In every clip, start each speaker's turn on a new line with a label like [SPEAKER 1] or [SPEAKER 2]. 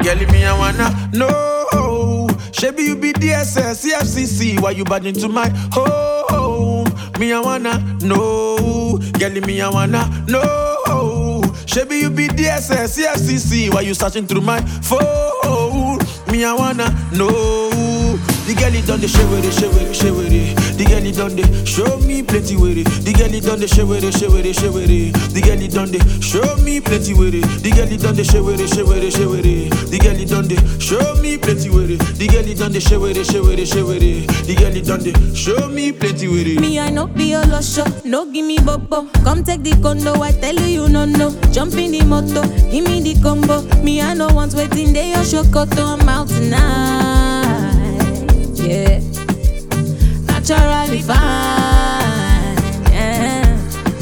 [SPEAKER 1] Girl, me I wanna know. Shebi you be DSS, CFCC, why you bad into my home? Me I wanna know. Girl, me I wanna know. Shebi you be DSS, CFCC, why you searching through my phone? Me I wanna know. The girl it done the show with it. The girl it done the show me plenty with it. The girl it done the show with it. The girl it done the show me plenty with it. The girl it done the show with it. The girl it done the show me plenty with it. The girl it done the show with it. The girl it done the show me plenty with it.
[SPEAKER 2] Me I no be a lusher, no give me bobo. Come take the condo, I tell you no. Jump in the motor, give me the combo. Me I no want waiting day or shokoto. I'm out tonight. Yeah, naturally fine. Yeah.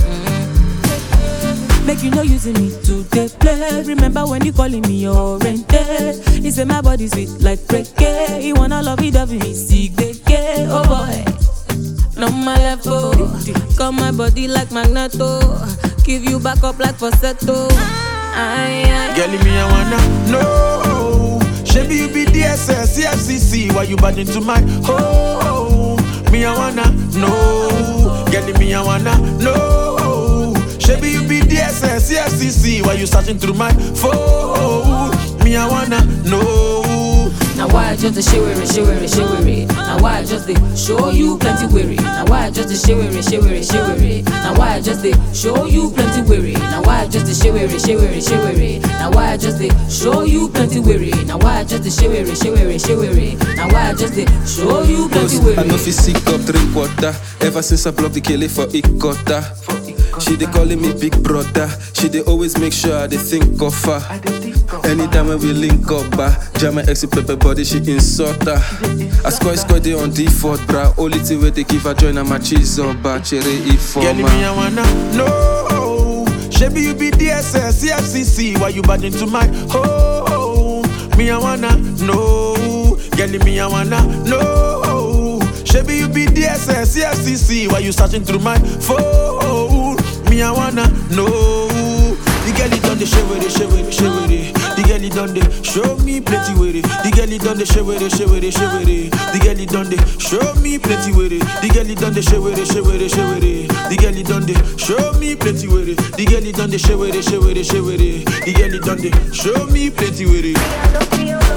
[SPEAKER 2] Make you no using me to take play. Remember when you calling me your rented? He say my body sweet like reggae. He wanna love it, me sick the oh boy, no my level. Got my body like magneto. Give you back up like falsetto.
[SPEAKER 1] Girl, me I wanna know. Shebi you be DSS, CFCC, why you bad into my home? Me I wanna know. Girl, me I wanna know. Shebi you be DSS, CFCC, why you searching through my phone? Me I wanna know.
[SPEAKER 2] Now why just the shivery? Now why just the show you plenty weary? Now why just the shivery? Now why just the show you plenty weary? Now why just the shivery? Now why just the show you plenty weary? Now why just the shivery? Now why just the show you plenty weary?
[SPEAKER 3] I know fi sick up, drink water. Ever since I blocked the Kelly for Ikota. She dey calling me big brother. She dey always make sure I dey think of her. Anytime when we link up, jam my ex pepper body, she insult her. I score day on default, bra. Only thing where they give her join my cheese up, cherry if
[SPEAKER 1] girl, me I wanna know. Shebi you be DSS, CFCC, why you bad into my home? Me I wanna know. Girl, me I wanna know. Shebi you be DSS, CFCC, why you searching through my phone? Me I wanna know. The girl it done the show with it. The girl it done the show me plenty with it. The girl it done the show with it. The girl it done the show me plenty with it. The girl it done the show with it. The girl it done the show me plenty with it. The girl it done the show with it. The girl it done the show me plenty with it.